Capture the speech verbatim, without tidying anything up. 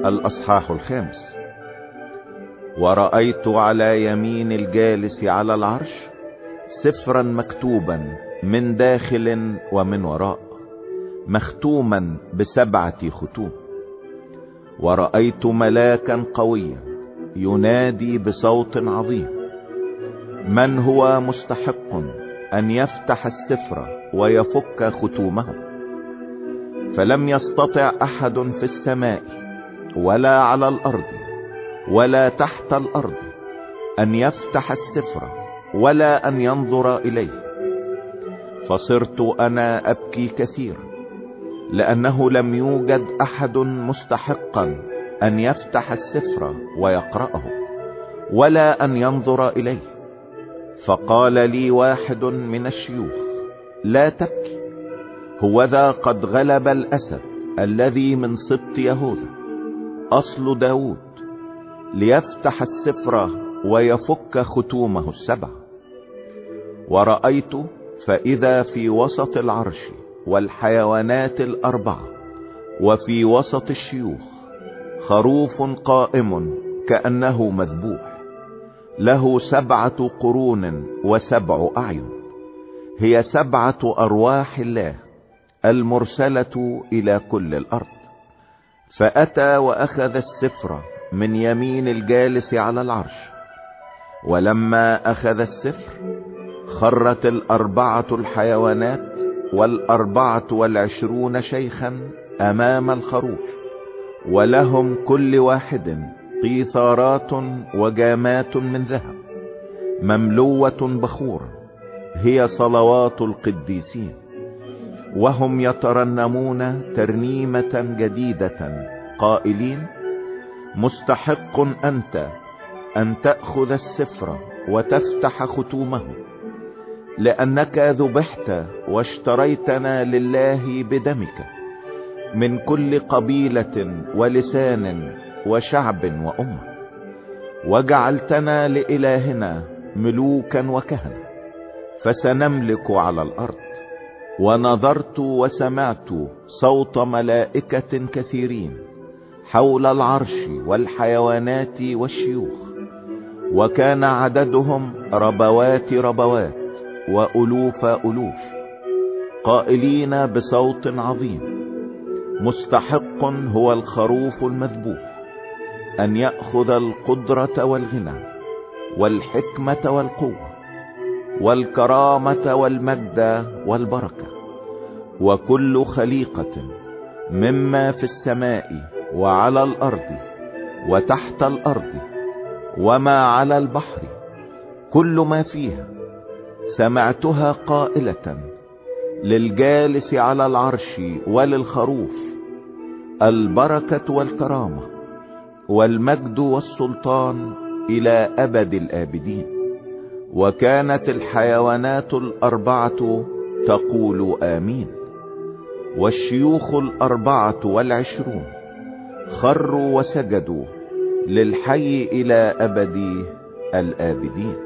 الأصحاح الخامس. ورأيت على يمين الجالس على العرش سفرا مكتوبا من داخل ومن وراء، مختوما بسبعة ختوم. ورأيت ملاكا قويا ينادي بصوت عظيم: من هو مستحق أن يفتح السفر ويفك ختومه؟ فلم يستطع أحد في السماء ولا على الأرض ولا تحت الأرض أن يفتح السفر ولا أن ينظر إليه. فصرت أنا أبكي كثيرا، لأنه لم يوجد أحد مستحقا أن يفتح السفر ويقرأه ولا أن ينظر إليه. فقال لي واحد من الشيوخ: لا تبكي، هوذا قد غلب الأسد الذي من سبط يهوذا، أصل داود، ليفتح السفر ويفك ختومه السبع. ورأيت فإذا في وسط العرش والحيوانات الأربعة وفي وسط الشيوخ خروف قائم كأنه مذبوح، له سبعة قرون وسبع أعين، هي سبعة أرواح الله المرسلة إلى كل الأرض. فأتى وأخذ السفر من يمين الجالس على العرش، ولما أخذ السفر خرت الأربعة الحيوانات والأربعة والعشرون شيخا أمام الخروف، ولهم كل واحد قيثارات وجامات من ذهب مملوة بخورا، هي صلوات القديسين. وهم يترنمون ترنيمة جديدة قائلين: مستحق أنت أن تأخذ السفر وتفتح ختومه، لأنك ذبحت واشتريتنا لله بدمك من كل قبيلة ولسان وشعب وأمة، وجعلتنا لإلهنا ملوكا وكهنة، فسنملك على الأرض. ونظرت وسمعت صوت ملائكة كثيرين حول العرش والحيوانات والشيوخ، وكان عددهم ربوات ربوات وألوف ألوف، قائلين بصوت عظيم: مستحق هو الخروف المذبوح أن يأخذ القدرة والغنى والحكمة والقوة والكرامة والمجد والبركة. وكل خليقة مما في السماء وعلى الأرض وتحت الأرض وما على البحر، كل ما فيها، سمعتها قائلة للجالس على العرش وللخروف: البركة والكرامة والمجد والسلطان إلى أبد الآبدين. وكانت الحيوانات الأربعة تقول آمين، والشيوخ الأربعة والعشرون خروا وسجدوا للحي إلى أبد الآبدين.